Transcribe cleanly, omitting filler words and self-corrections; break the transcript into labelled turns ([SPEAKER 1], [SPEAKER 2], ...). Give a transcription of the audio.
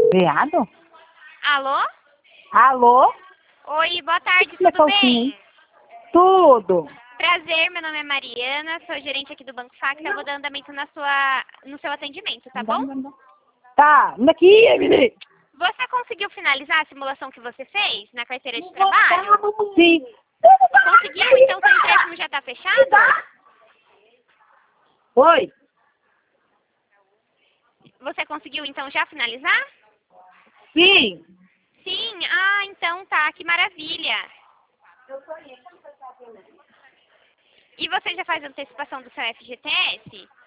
[SPEAKER 1] Veado?
[SPEAKER 2] Alô?
[SPEAKER 1] Alô?
[SPEAKER 2] Oi, boa tarde,
[SPEAKER 1] Que é
[SPEAKER 2] tudo
[SPEAKER 1] calcinha?
[SPEAKER 2] bem?
[SPEAKER 1] Tudo.
[SPEAKER 2] Prazer, meu nome é Mariana, sou gerente aqui do Banco Facta, vou dar andamento no seu atendimento, tá bom?
[SPEAKER 1] Tá, daqui, menino.
[SPEAKER 2] Você conseguiu finalizar a simulação que você fez na carteira de trabalho?
[SPEAKER 1] Sim.
[SPEAKER 2] Conseguiu? Então seu empréstimo já está fechado?
[SPEAKER 1] Oi?
[SPEAKER 2] Você conseguiu então já finalizar?
[SPEAKER 1] Sim.
[SPEAKER 2] Sim, então tá, que maravilha. E você já faz antecipação do seu FGTS?